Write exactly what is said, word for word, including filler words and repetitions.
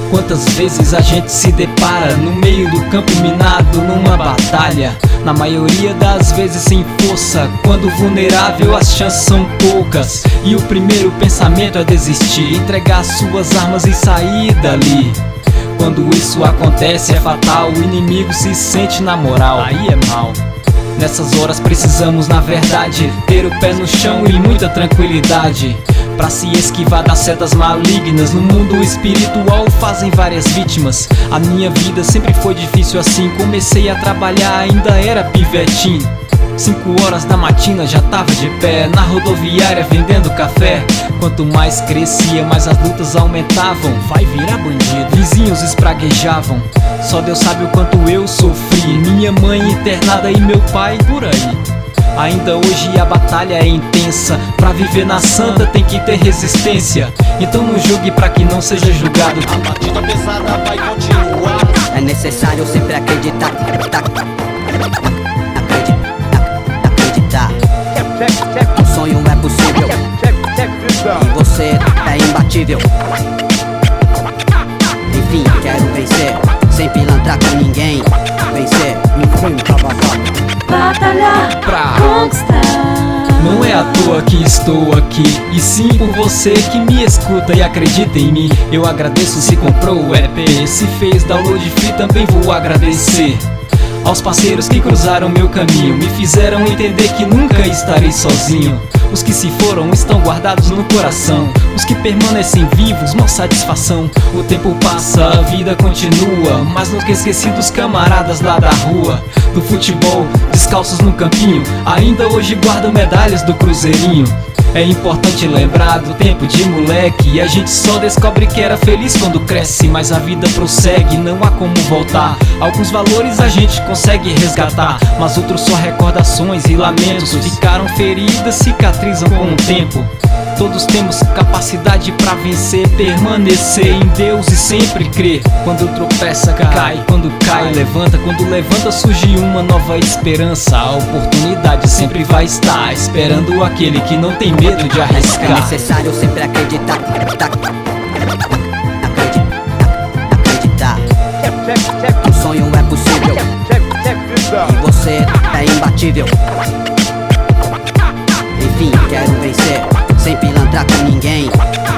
Quantas vezes a gente se depara no meio do campo minado numa batalha, na maioria das vezes sem força. Quando vulnerável as chances são poucas e o primeiro pensamento é desistir, entregar suas armas e sair dali. Quando isso acontece é fatal, o inimigo se sente na moral, aí é mal. Nessas horas precisamos, na verdade, ter o pé no chão e muita tranquilidade pra se esquivar das setas malignas. No mundo espiritual fazem várias vítimas. A minha vida sempre foi difícil assim. Comecei a trabalhar, ainda era pivetinho. Cinco horas da matina já tava de pé na rodoviária vendendo café. Quanto mais crescia, mais as lutas aumentavam. Vai virar bandido. Vizinhos espraguejavam. Só Deus sabe o quanto eu sofri. Minha mãe internada e meu pai por aí. Ainda hoje a batalha é intensa. Pra viver na santa tem que ter resistência. Então não julgue pra que não seja julgado. A batida pesada vai continuar. É necessário sempre acreditar. Acreditar. O sonho é possível e você é imbatível. Enfim, quero vencer, sem pilantrar com ninguém. Vencer, batalhar pra conquistar. Não é à toa que estou aqui, e sim por você que me escuta e acredita em mim. Eu agradeço se comprou o E P, se fez download free também vou agradecer. Aos parceiros que cruzaram meu caminho, me fizeram entender que nunca estarei sozinho. Os que se foram estão guardados no coração. Os que permanecem vivos, mó satisfação. O tempo passa, a vida continua, mas nunca esqueci dos camaradas lá da rua, do futebol, descalços no campinho. Ainda hoje guardo medalhas do cruzeirinho. É importante lembrar do tempo de moleque, e a gente só descobre que era feliz quando cresce. Mas a vida prossegue, não há como voltar. Alguns valores a gente consegue resgatar, mas outros só recordações e lamentos. Ficaram feridas, cicatrizam com o tempo. Todos temos capacidade pra vencer, permanecer em Deus e sempre crer. Quando tropeça, cai, quando cai, levanta. Quando levanta surge uma nova esperança. A oportunidade sempre vai estar esperando aquele que não tem medo de arriscar. É necessário sempre acreditar. Acreditar. O sonho é possível e você é imbatível. Enfim, quero vencer, sem pilantrar com ninguém.